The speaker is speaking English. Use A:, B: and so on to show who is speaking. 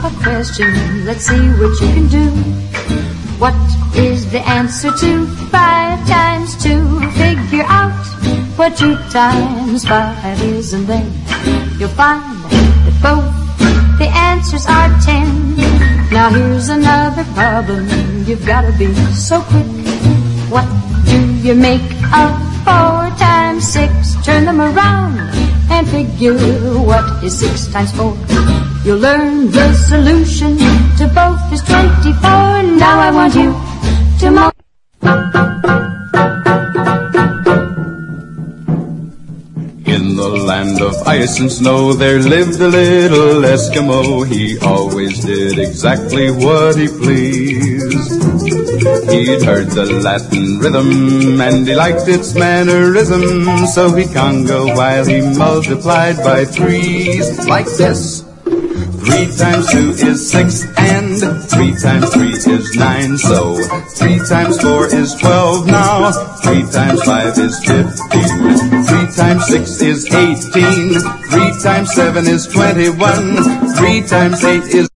A: a question. Let's see what you can do. What is the answer to 5 times 2? Figure out what 2 times 5 is, and then you'll find that both the answers are 10. Now here's another problem. You've got to be so quick. What do you make of 4 times 6? Turn them around and figure what is 6 times 4. You'll learn the solution to both is 24. Now I want you to
B: In the land of ice and snow there lived a little Eskimo. He always did exactly what he pleased. He'd heard the Latin rhythm and he liked its mannerism, so he conga while he multiplied by 3s like this. 3 times 2 is 6 and 3 times 3 is 9. So 3 times 4 is 12 now. 3 times 5 is 15. 3 times 6 is 18. 3 times 7 is 21. 3 times 8 is